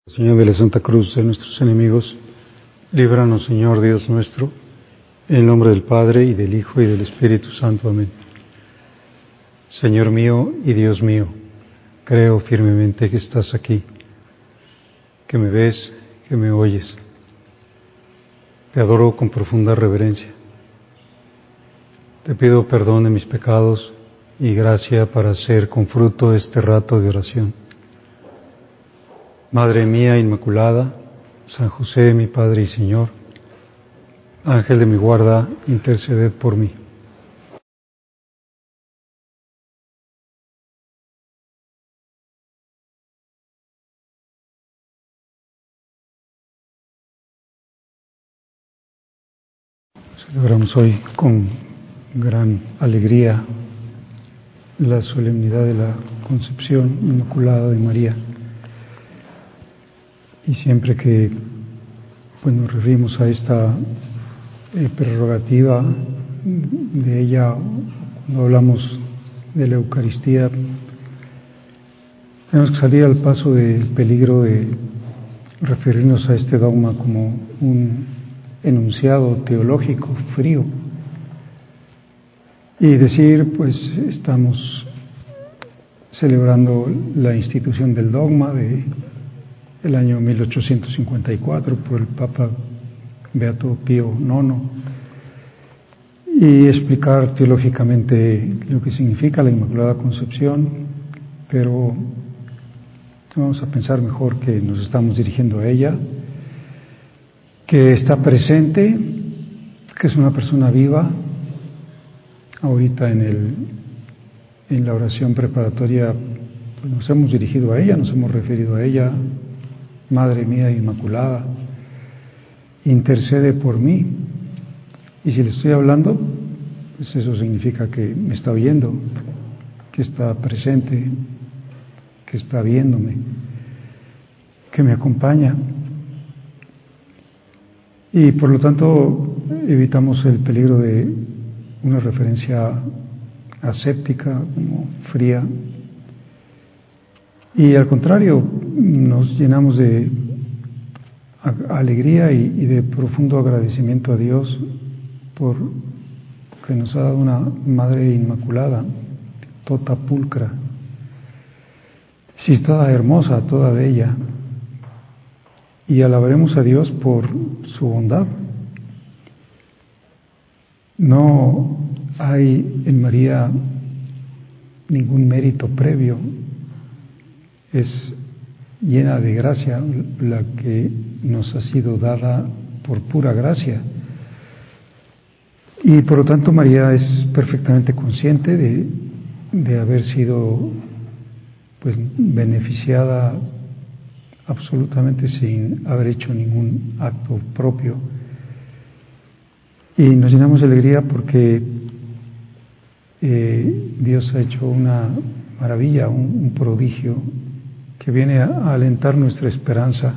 Señor de la Santa Cruz de nuestros enemigos, líbranos, Señor Dios nuestro, en el nombre del Padre, y del Hijo, y del Espíritu Santo. Amén. Señor mío y Dios mío, creo firmemente que estás aquí, que me ves, que me oyes. Te adoro con profunda reverencia. Te pido perdón de mis pecados y gracia para hacer con fruto este rato de oración. Madre mía Inmaculada, San José, mi Padre y Señor, Ángel de mi guarda, interceded por mí. Celebramos hoy con gran alegría la solemnidad de la Concepción Inmaculada de María. Y siempre que nos referimos a esta prerrogativa de ella, cuando hablamos de la Eucaristía, tenemos que salir al paso del peligro de referirnos a este dogma como un enunciado teológico frío y decir, pues estamos celebrando la institución del dogma del año 1854 por el Papa Beato Pío IX, y explicar teológicamente lo que significa la Inmaculada Concepción, pero vamos a pensar mejor que nos estamos dirigiendo a ella, que está presente, que es una persona viva. Ahorita en la oración preparatoria pues nos hemos dirigido a ella, nos hemos referido a ella. Madre mía Inmaculada, intercede por mí. Y si le estoy hablando, pues eso significa que me está oyendo, que está presente, que está viéndome, que me acompaña. Y por lo tanto evitamos el peligro de una referencia aséptica, como fría, y al contrario nos llenamos de alegría y de profundo agradecimiento a Dios por que nos ha dado una Madre Inmaculada, tota pulcra, sí, toda hermosa, toda bella, y alabaremos a Dios por su bondad. No hay en María ningún mérito previo, es llena de gracia, la que nos ha sido dada por pura gracia. Y por lo tanto María es perfectamente consciente de haber sido pues beneficiada absolutamente sin haber hecho ningún acto propio. Y nos llenamos de alegría porque Dios ha hecho una maravilla, un prodigio que viene a alentar nuestra esperanza.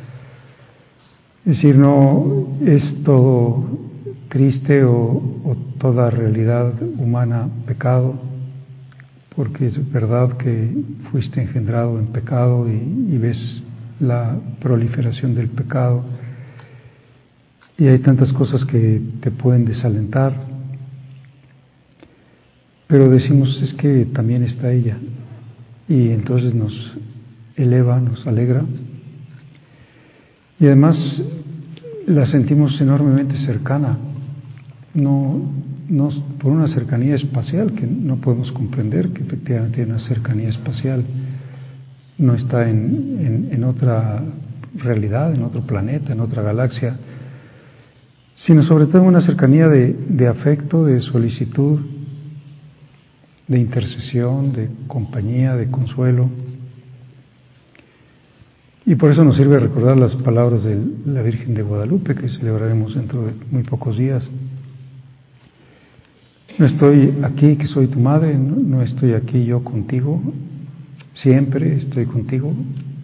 Es decir, no es todo triste o toda realidad humana pecado, porque es verdad que fuiste engendrado en pecado y ves la proliferación del pecado, y hay tantas cosas que te pueden desalentar, pero decimos es que también está ella, y entonces nos eleva, nos alegra, y además la sentimos enormemente cercana, no por una cercanía espacial que no podemos comprender, que efectivamente hay una cercanía espacial, no está en otra realidad, en otro planeta, en otra galaxia, sino sobre todo una cercanía de afecto, de solicitud, de intercesión, de compañía, de consuelo. Y por eso nos sirve recordar las palabras de la Virgen de Guadalupe, que celebraremos dentro de muy pocos días. No estoy aquí, que soy tu madre, no estoy aquí yo contigo, siempre estoy contigo.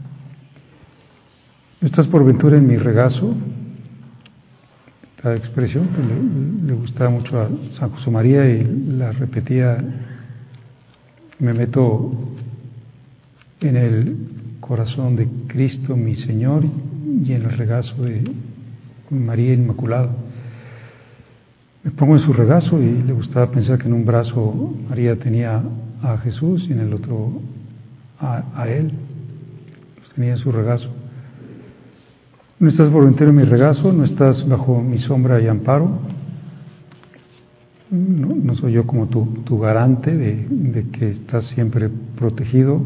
¿No estás por ventura en mi regazo? Esta expresión que le gustaba mucho a San José María y la repetía: me meto en el corazón de Cristo mi Señor y en el regazo de María Inmaculada. Me pongo en su regazo y le gustaba pensar que en un brazo María tenía a Jesús y en el otro a Él. Los tenía en su regazo. No estás por entero en mi regazo, no estás bajo mi sombra y amparo. No soy yo como tu garante de que estás siempre protegido.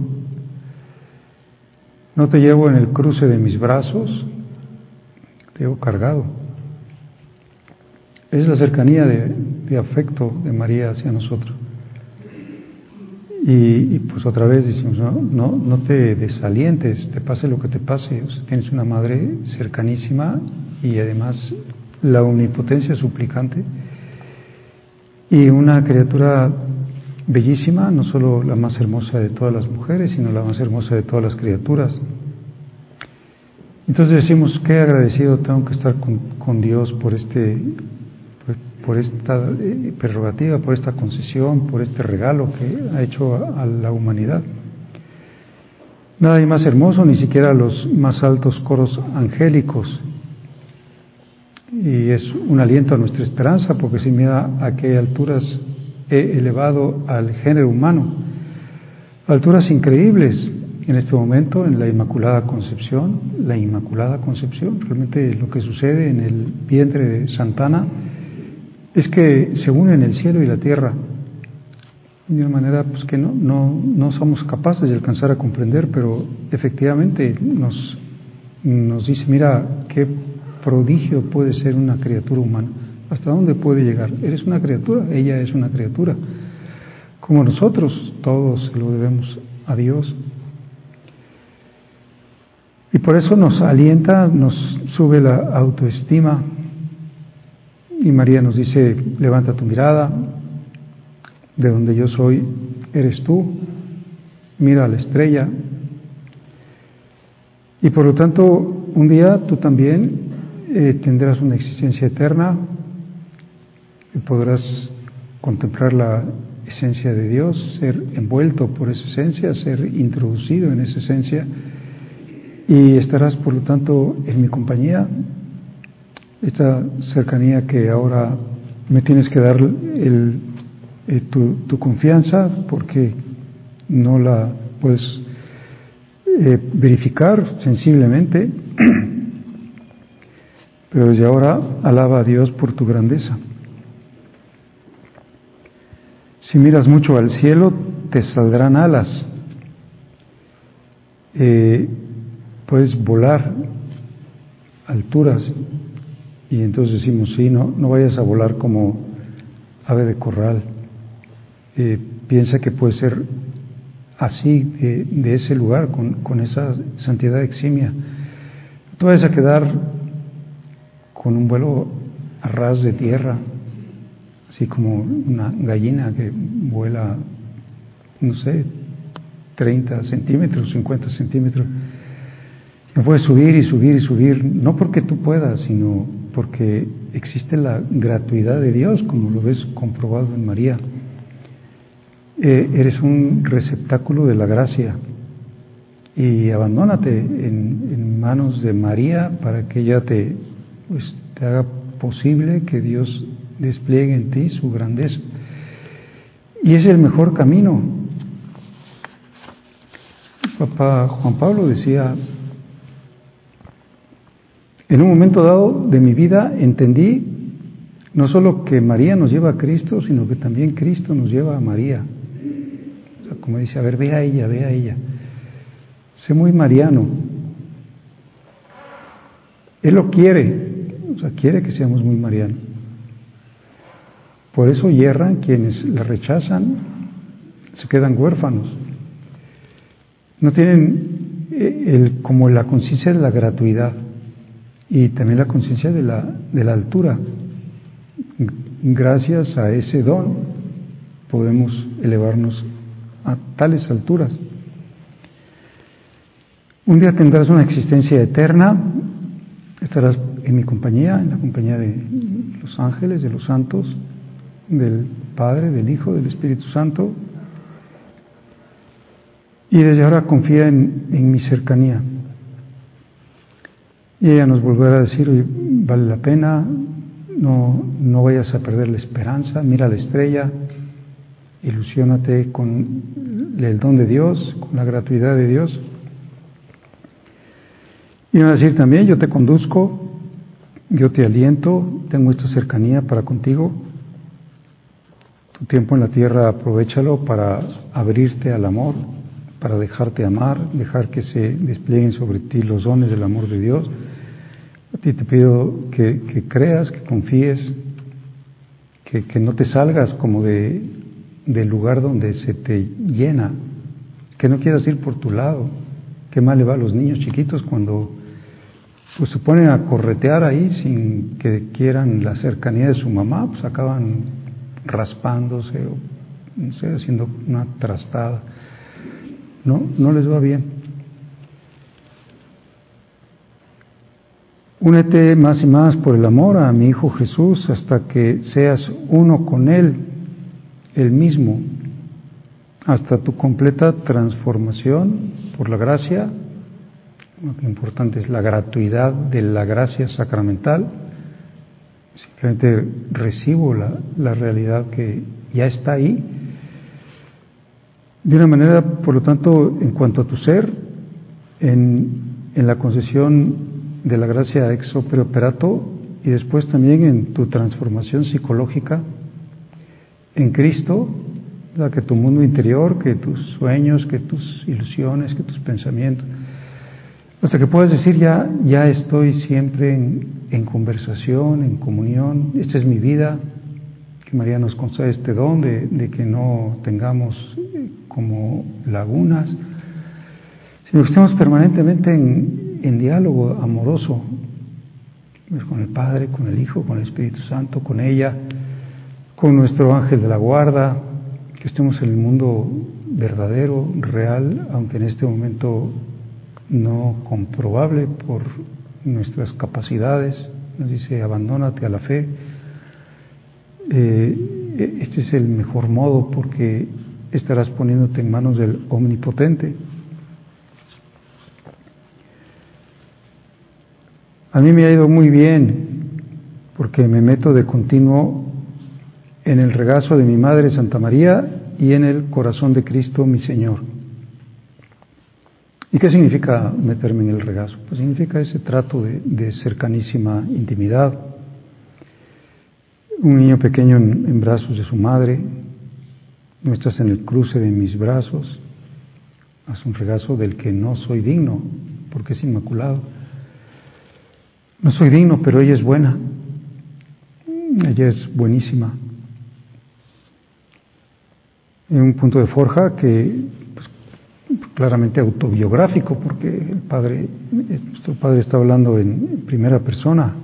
No te llevo en el cruce de mis brazos, te llevo cargado. Es la cercanía de afecto de María hacia nosotros. Y pues otra vez decimos, no te desalientes, te pase lo que te pase. O sea, tienes una madre cercanísima y además la omnipotencia suplicante y una criatura bellísima, no solo la más hermosa de todas las mujeres, sino la más hermosa de todas las criaturas. Entonces decimos, qué agradecido tengo que estar con Dios por esta prerrogativa, por esta concesión, por este regalo que ha hecho a la humanidad. Nada hay más hermoso, ni siquiera los más altos coros angélicos. Y es un aliento a nuestra esperanza, porque si mira a qué alturas he elevado al género humano, alturas increíbles en este momento en la Inmaculada Concepción, realmente lo que sucede en el vientre de Santana es que se unen el cielo y la tierra de una manera pues que no somos capaces de alcanzar a comprender, pero efectivamente nos dice, mira qué prodigio puede ser una criatura humana, hasta dónde puede llegar. Eres una criatura, ella es una criatura, como nosotros, todos se lo debemos a Dios. Y por eso nos alienta, nos sube la autoestima. Y María nos dice, levanta tu mirada, de donde yo soy eres tú, mira a la estrella. Y por lo tanto, un día tú también tendrás una existencia eterna y podrás contemplar la esencia de Dios, ser envuelto por esa esencia, ser introducido en esa esencia, y estarás por lo tanto en mi compañía. Esta cercanía que ahora me tienes que dar tu confianza, porque no la puedes verificar sensiblemente, pero desde ahora alaba a Dios por tu grandeza. Si miras mucho al cielo, te saldrán alas. Puedes volar alturas. Y entonces decimos, sí, no vayas a volar como ave de corral. Piensa que puede ser así, de ese lugar, con esa santidad eximia. No te vayas a quedar con un vuelo a ras de tierra, así como una gallina que vuela, 30 centímetros, 50 centímetros. No puedes subir y subir y subir, no porque tú puedas, sino porque existe la gratuidad de Dios, como lo ves comprobado en María. Eres un receptáculo de la gracia y abandónate en manos de María para que ella te haga posible que Dios despliegue en ti su grandeza. Y es el mejor camino. Papá Juan Pablo decía, en un momento dado de mi vida entendí no solo que María nos lleva a Cristo, sino que también Cristo nos lleva a María. O sea, como dice, a ver, ve a ella. Sé muy mariano. Él lo quiere, o sea, quiere que seamos muy marianos. Por eso yerran quienes la rechazan, se quedan huérfanos. No tienen como la conciencia de la gratuidad y también la conciencia de la altura. Gracias a ese don podemos elevarnos a tales alturas. Un día tendrás una existencia eterna, estarás en mi compañía, en la compañía de los ángeles, de los santos, del Padre, del Hijo, del Espíritu Santo, y desde ahora confía en mi cercanía. Y ella nos volverá a decir, oye, vale la pena, no vayas a perder la esperanza, mira la estrella, ilusiónate con el don de Dios, con la gratuidad de Dios. Y van a decir también, yo te conduzco, yo te aliento, tengo esta cercanía para contigo. Tu tiempo en la tierra aprovéchalo para abrirte al amor, para dejarte amar, dejar que se desplieguen sobre ti los dones del amor de Dios. A ti te pido que creas, que confíes, que no te salgas como del lugar donde se te llena, que no quieras ir por tu lado. Qué mal le va a los niños chiquitos cuando pues se ponen a corretear ahí sin que quieran la cercanía de su mamá, pues acaban raspándose o no sé, haciendo una trastada. No les va bien. Únete más y más por el amor a mi Hijo Jesús hasta que seas uno con Él, el mismo, hasta tu completa transformación por la gracia. Lo importante es la gratuidad de la gracia sacramental. Simplemente recibo la realidad que ya está ahí. De una manera, por lo tanto, en cuanto a tu ser, en la concesión de la gracia ex opere operato, y después también en tu transformación psicológica en Cristo, o sea, que tu mundo interior, que tus sueños, que tus ilusiones, que tus pensamientos, hasta que puedas decir ya estoy siempre en conversación, en comunión, esta es mi vida, que María nos concede este don de que no tengamos como lagunas, sino que estemos permanentemente en diálogo amoroso, pues con el Padre, con el Hijo, con el Espíritu Santo, con ella, con nuestro ángel de la guarda, que estemos en el mundo verdadero, real, aunque en este momento no comprobable por nuestras capacidades. Nos dice, abandónate a la fe. Este es el mejor modo porque estarás poniéndote en manos del Omnipotente. A mí me ha ido muy bien porque me meto de continuo en el regazo de mi Madre Santa María y en el corazón de Cristo mi Señor. ¿Y qué significa meterme en el regazo? Pues significa ese trato de cercanísima intimidad. Un niño pequeño en brazos de su madre, no estás en el cruce de mis brazos, haz un regazo del que no soy digno, porque es inmaculado. No soy digno, pero ella es buena, ella es buenísima. En un punto de forja que pues, claramente autobiográfico, porque nuestro Padre está hablando en primera persona.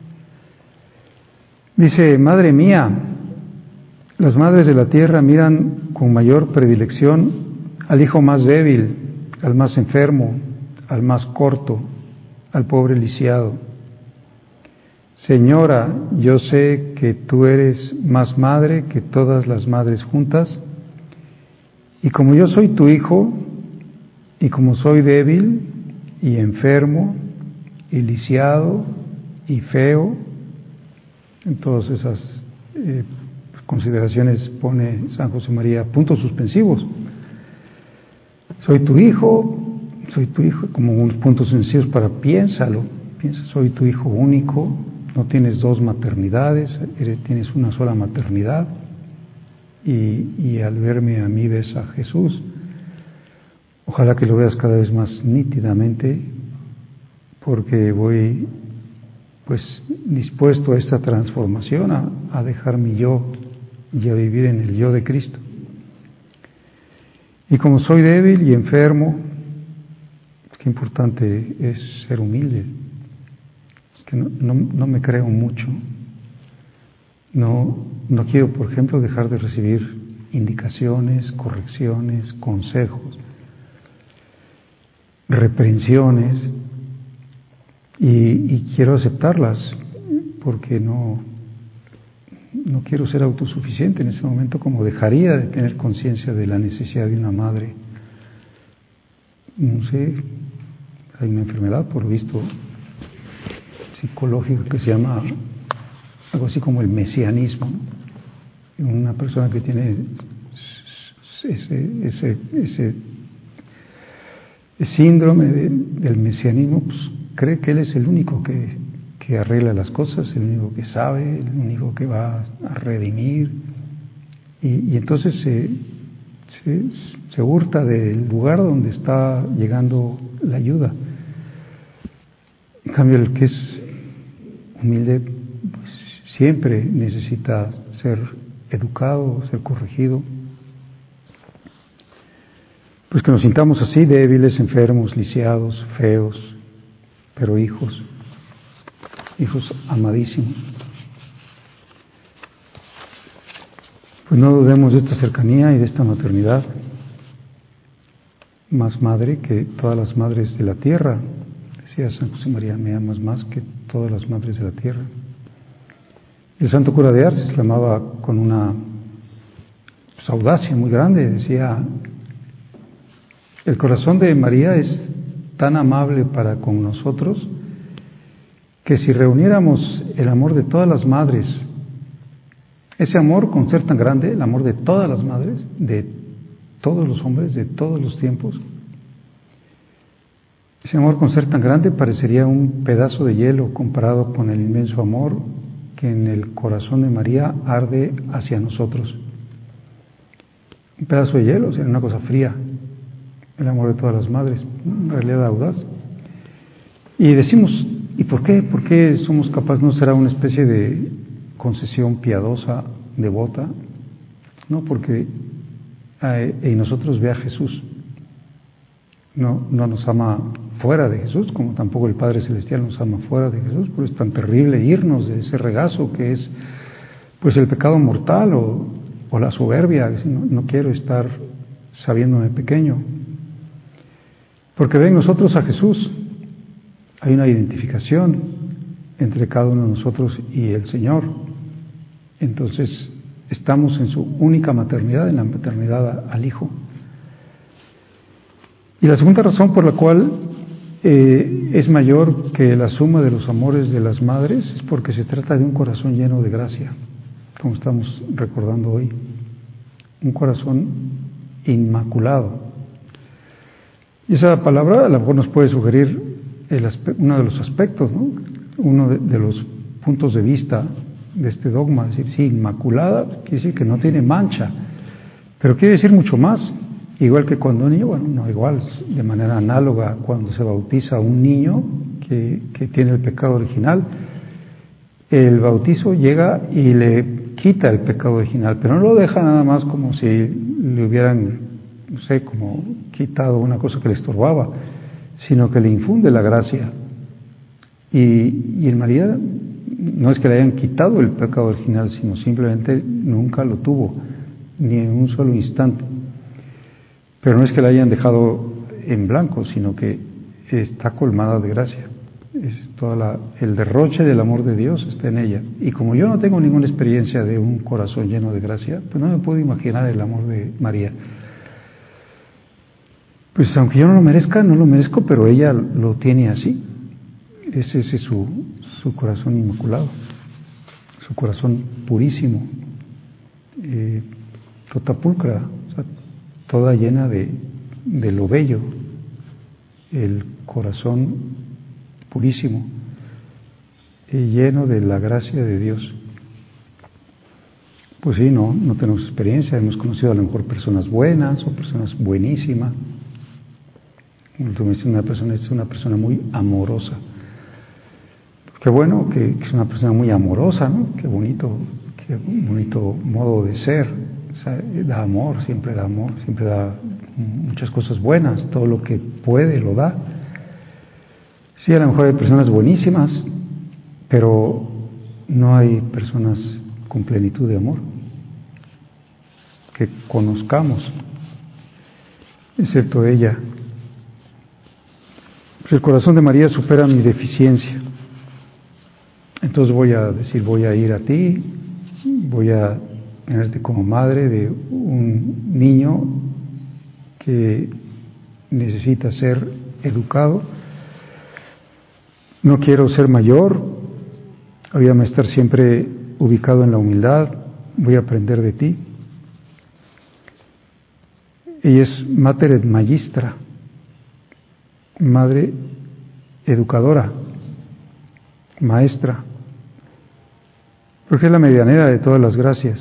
Dice, Madre mía, las madres de la tierra miran con mayor predilección al hijo más débil, al más enfermo, al más corto, al pobre lisiado. Señora, yo sé que tú eres más madre que todas las madres juntas, y como yo soy tu hijo, y como soy débil y enfermo y lisiado y feo, en todas esas consideraciones pone San José María puntos suspensivos. Soy tu hijo, como unos puntos suspensivos para piensa, soy tu hijo único, no tienes dos maternidades, tienes una sola maternidad, y al verme a mí ves a Jesús. Ojalá que lo veas cada vez más nítidamente, porque voy pues dispuesto a esta transformación, a dejar mi yo y a vivir en el yo de Cristo. Y como soy débil y enfermo, qué importante es ser humilde. Es que no me creo mucho. No quiero, por ejemplo, dejar de recibir indicaciones, correcciones, consejos, reprensiones, y quiero aceptarlas porque no quiero ser autosuficiente en ese momento, como dejaría de tener conciencia de la necesidad de una madre. No sé, hay una enfermedad, por lo visto psicológico que se llama algo así como el mesianismo, ¿no? Una persona que tiene ese síndrome del mesianismo, pues cree que él es el único que arregla las cosas, el único que sabe, el único que va a redimir, y entonces se hurta del lugar donde está llegando la ayuda. En cambio, el que es humilde, pues, siempre necesita ser educado, ser corregido. Pues que nos sintamos así, débiles, enfermos, lisiados, feos, pero hijos amadísimos. Pues no dudemos de esta cercanía y de esta maternidad, más madre que todas las madres de la tierra. Decía San José María, me amas más que todas las madres de la tierra. El santo cura de Ars exclamaba con una audacia muy grande, decía, el corazón de María es tan amable para con nosotros que si reuniéramos el amor de todas las madres, ese amor con ser tan grande, el amor de todas las madres, de todos los hombres, de todos los tiempos, ese amor con ser tan grande parecería un pedazo de hielo comparado con el inmenso amor que en el corazón de María arde hacia nosotros. Un pedazo de hielo, o sea, una cosa fría, el amor de todas las madres, en realidad audaz. Y decimos, ¿y por qué? ¿Por qué somos capaces? ¿No será una especie de concesión piadosa, devota? No, porque en nosotros ve a Jesús. No nos ama fuera de Jesús, como tampoco el Padre Celestial nos ama fuera de Jesús, pero es tan terrible irnos de ese regazo que es pues el pecado mortal o la soberbia, no quiero estar sabiéndome pequeño, porque ve en nosotros a Jesús, hay una identificación entre cada uno de nosotros y el Señor, entonces estamos en su única maternidad, en la maternidad al Hijo. Y la segunda razón por la cual es mayor que la suma de los amores de las madres es porque se trata de un corazón lleno de gracia, como estamos recordando hoy, un corazón inmaculado. Y esa palabra a lo mejor nos puede sugerir uno de los aspectos, ¿no? Uno de los puntos de vista de este dogma, es decir, sí, inmaculada, quiere decir que no tiene mancha, pero quiere decir mucho más. Igual que cuando un niño, bueno, no igual, de manera análoga, cuando se bautiza un niño que tiene el pecado original, el bautizo llega y le quita el pecado original, pero no lo deja nada más como si le hubieran, no sé, como quitado una cosa que le estorbaba, sino que le infunde la gracia. Y en María no es que le hayan quitado el pecado original, sino simplemente nunca lo tuvo, ni en un solo instante. Pero no es que la hayan dejado en blanco, sino que está colmada de gracia. Es el derroche del amor de Dios está en ella. Y como yo no tengo ninguna experiencia de un corazón lleno de gracia, pues no me puedo imaginar el amor de María. Pues aunque yo no lo merezco, pero ella lo tiene así. Ese es su corazón inmaculado, su corazón purísimo, totapulcra, o sea, toda llena de lo bello, el corazón purísimo, lleno de la gracia de Dios. Pues sí, no tenemos experiencia, hemos conocido a lo mejor personas buenas o personas buenísimas. Una persona es una persona muy amorosa. Qué bueno que es una persona muy amorosa, ¿no? Qué bonito modo de ser. O sea, da amor, siempre da muchas cosas buenas, todo lo que puede lo da. Sí, a lo mejor hay personas buenísimas, pero no hay personas con plenitud de amor que conozcamos, excepto ella. Pues el corazón de María supera mi deficiencia. Entonces voy a ir a ti, voy a tenerte como madre de un niño que necesita ser educado, No quiero ser mayor, voy a estar siempre ubicado en la humildad, voy a aprender de ti. Ella es Mater et Magistra, madre educadora, maestra, porque es la medianera de todas las gracias.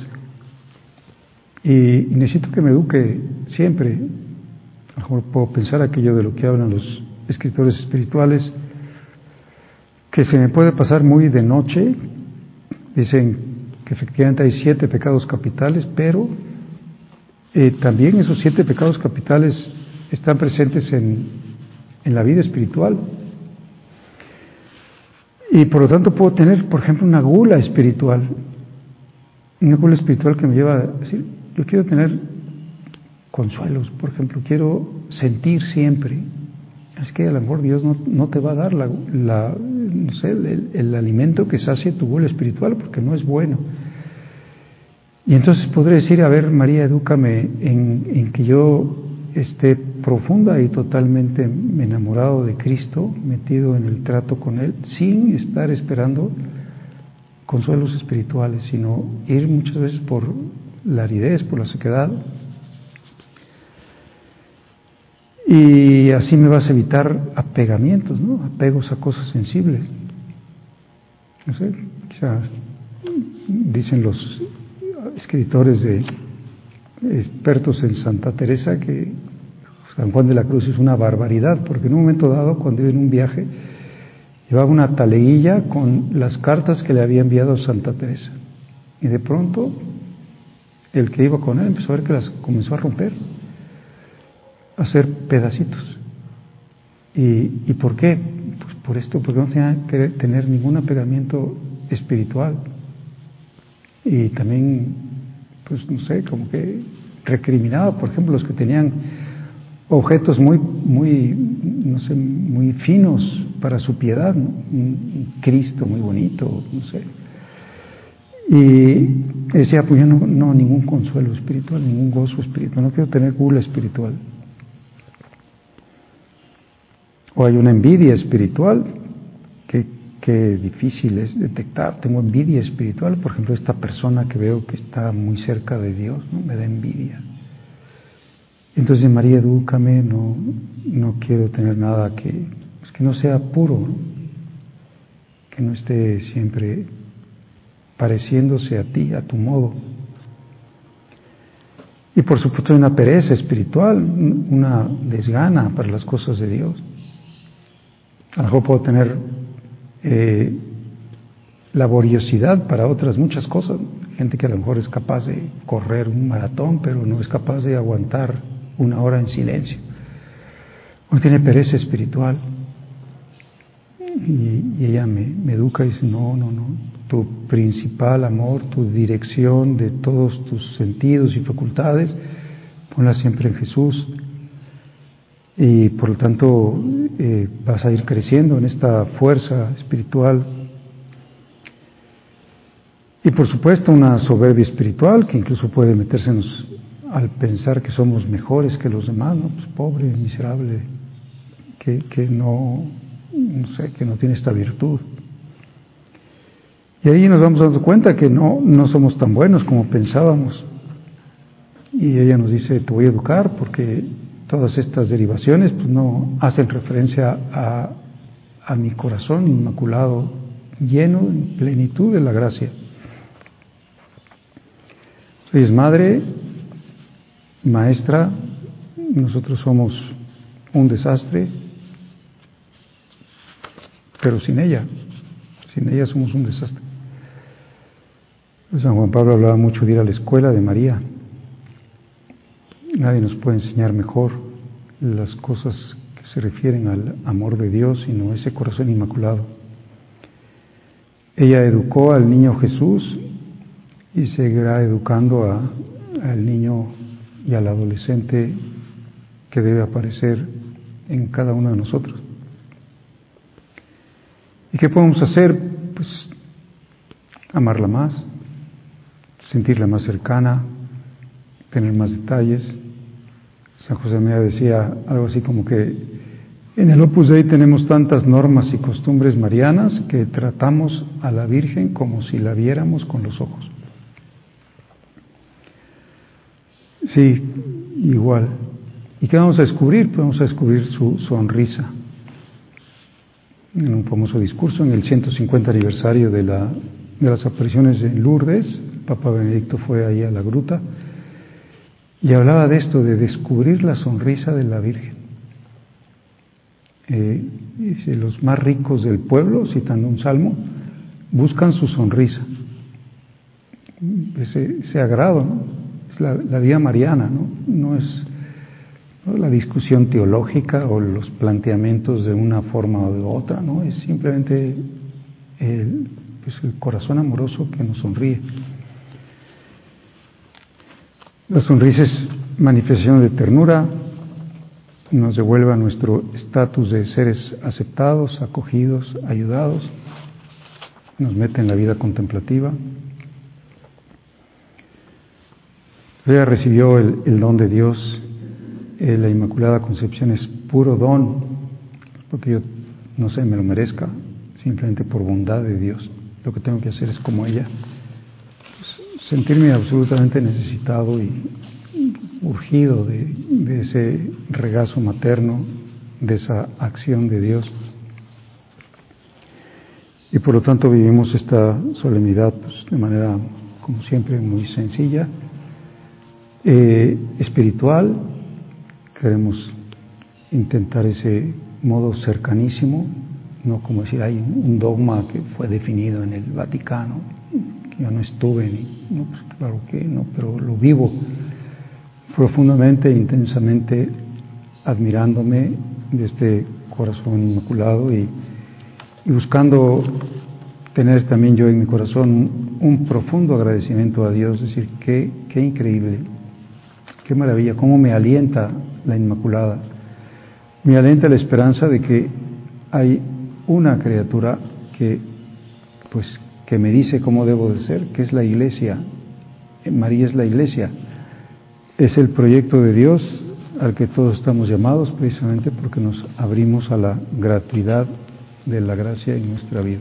Y necesito que me eduque siempre. A lo mejor puedo pensar aquello de lo que hablan los escritores espirituales, que se me puede pasar muy de noche. Dicen que efectivamente hay 7 pecados capitales, pero también esos 7 pecados capitales están presentes en la vida espiritual. Y por lo tanto puedo tener, por ejemplo, una gula espiritual que me lleva a decir, yo quiero tener consuelos, por ejemplo, quiero sentir siempre. Es que a lo mejor Dios no te va a dar no sé, el alimento que sacie tu gula espiritual, porque no es bueno. Y entonces podré decir, a ver, María, edúcame en que yo esté profunda y totalmente enamorado de Cristo, metido en el trato con Él, sin estar esperando consuelos espirituales, sino ir muchas veces por la aridez, por la sequedad. Y así me vas a evitar apegamientos, ¿no? Apegos a cosas sensibles. No sé, quizás dicen los escritores expertos en Santa Teresa que San Juan de la Cruz es una barbaridad, porque en un momento dado, cuando iba en un viaje, llevaba una taleguilla con las cartas que le había enviado Santa Teresa. Y de pronto, el que iba con él empezó a ver que las comenzó a romper, a hacer pedacitos. ¿Y por qué? Pues por esto, porque no tenía que tener ningún apegamiento espiritual. Y también, pues no sé, como que recriminaba, por ejemplo, los que tenían objetos no sé, muy finos para su piedad, ¿no? Un Cristo muy bonito, no sé. Y decía, pues yo no ningún consuelo espiritual, ningún gozo espiritual, no quiero tener gula espiritual. O hay una envidia espiritual que difícil es detectar. Tengo envidia espiritual, por ejemplo, esta persona que veo que está muy cerca de Dios, ¿no? Me da envidia. Entonces, María, edúcame, no quiero tener nada que no sea puro, ¿no? Que no esté siempre pareciéndose a ti, a tu modo. Y por supuesto hay una pereza espiritual, una desgana para las cosas de Dios. A lo mejor puedo tener laboriosidad para otras muchas cosas. Gente que a lo mejor es capaz de correr un maratón, pero no es capaz de aguantar 1 hora en silencio. O tiene pereza espiritual. Y ella me educa y dice, no, tu principal amor, tu dirección de todos tus sentidos y facultades, ponla siempre en Jesús. Y por lo tanto vas a ir creciendo en esta fuerza espiritual. Y por supuesto una soberbia espiritual que incluso puede meterse al pensar que somos mejores que los demás, ¿no? Pues pobre, miserable, que no sé, que no tiene esta virtud. Y ahí nos vamos dando cuenta que no somos tan buenos como pensábamos. Y ella nos dice, te voy a educar porque todas estas derivaciones pues no hacen referencia a mi corazón inmaculado, lleno en plenitud de la gracia. Ella es madre, maestra, nosotros somos un desastre, pero sin ella somos un desastre. San Juan Pablo hablaba mucho de ir a la escuela de María. Nadie nos puede enseñar mejor las cosas que se refieren al amor de Dios, sino ese corazón inmaculado. Ella educó al niño Jesús y seguirá educando al niño y al adolescente que debe aparecer en cada uno de nosotros. ¿Y qué podemos hacer? Pues amarla más, sentirla más cercana, tener más detalles. San José María decía algo así como que En el Opus Dei tenemos tantas normas y costumbres marianas que tratamos a la Virgen como si la viéramos con los ojos. Sí, igual. ¿Y qué vamos a descubrir? Pues vamos a descubrir su sonrisa. En un famoso discurso, en el 150 aniversario de las apariciones en Lourdes, Papa Benedicto fue ahí a la gruta y hablaba de esto, de descubrir la sonrisa de la Virgen. Dice, los más ricos del pueblo, citando un salmo, buscan su sonrisa. Ese agrado, ¿no? Es la vida mariana, ¿no? No es la discusión teológica o los planteamientos de una forma o de otra, ¿no? Es simplemente el corazón amoroso que nos sonríe. La sonrisa es manifestación de ternura, nos devuelve a nuestro estatus de seres aceptados, acogidos, ayudados, nos mete en la vida contemplativa. Ella recibió el don de Dios. La Inmaculada Concepción es puro don, porque yo no sé, me lo merezca, simplemente por bondad de Dios. Lo que tengo que hacer es como ella, pues, sentirme absolutamente necesitado y urgido de ese regazo materno, de esa acción de Dios. Y por lo tanto vivimos esta solemnidad pues, de manera, como siempre, muy sencilla, espiritual. Queremos intentar ese modo cercanísimo, no como decir hay un dogma que fue definido en el Vaticano, que yo no estuve, no, pues claro que no, pero lo vivo profundamente e intensamente, admirándome de este corazón inmaculado y buscando tener también yo en mi corazón un profundo agradecimiento a Dios, es decir, qué increíble, qué maravilla, cómo me alienta la Inmaculada, me alienta la esperanza de que hay una criatura que me dice cómo debo de ser, que es la Iglesia. María es la Iglesia, es el proyecto de Dios al que todos estamos llamados precisamente porque nos abrimos a la gratuidad de la gracia en nuestra vida.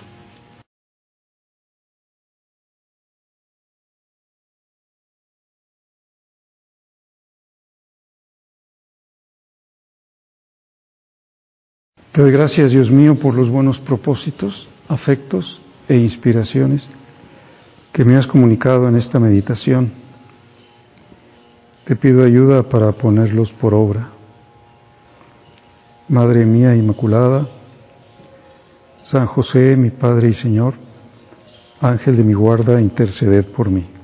Te doy gracias, Dios mío, por los buenos propósitos, afectos e inspiraciones que me has comunicado en esta meditación. Te pido ayuda para ponerlos por obra. Madre mía Inmaculada, San José, mi Padre y Señor, Ángel de mi guarda, interceded por mí.